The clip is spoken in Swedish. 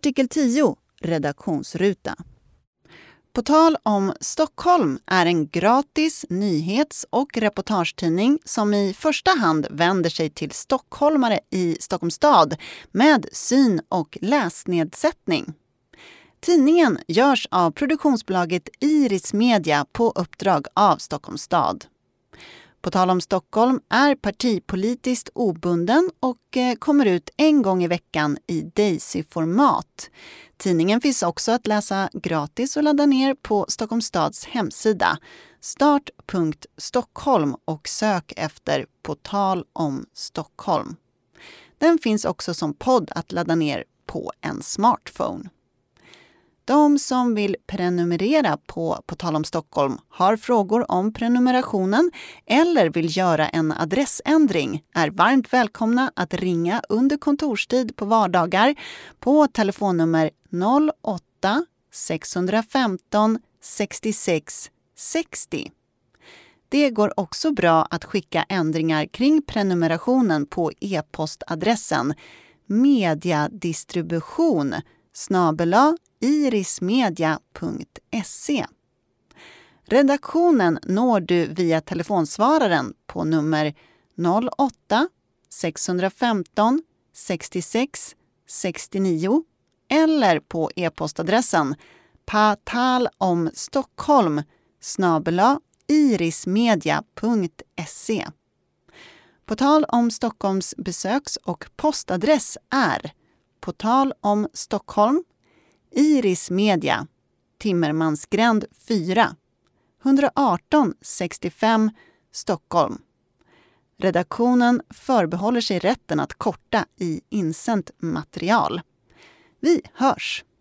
Artikel 10. Redaktionsruta. På tal om Stockholm är en gratis nyhets- och reportagetidning som i första hand vänder sig till stockholmare i Stockholms stad med syn- och läsnedsättning. Tidningen görs av produktionsbolaget Iris Media på uppdrag av Stockholms stad. På tal om Stockholm är partipolitiskt obunden och kommer ut en gång i veckan i Daisy-format. Tidningen finns också att läsa gratis och ladda ner på Stockholms stads hemsida start.stockholm och sök efter På tal om Stockholm. Den finns också som podd att ladda ner på en smartphone. De som vill prenumerera på tal om Stockholm har frågor om prenumerationen eller vill göra en adressändring är varmt välkomna att ringa under kontorstid på vardagar på telefonnummer 08 615 66 60. Det går också bra att skicka ändringar kring prenumerationen på e-postadressen mediadistribution@irismedia.se. Redaktionen når du via telefonsvararen på nummer 08 615 66 69 eller på e-postadressen patalomstockholm@irismedia.se. På tal om Stockholms besöks- och postadress är På tal om Stockholm, Iris Media, Timmermansgränd 4, 118 65 Stockholm. Redaktionen förbehåller sig rätten att korta i insänt material. Vi hörs!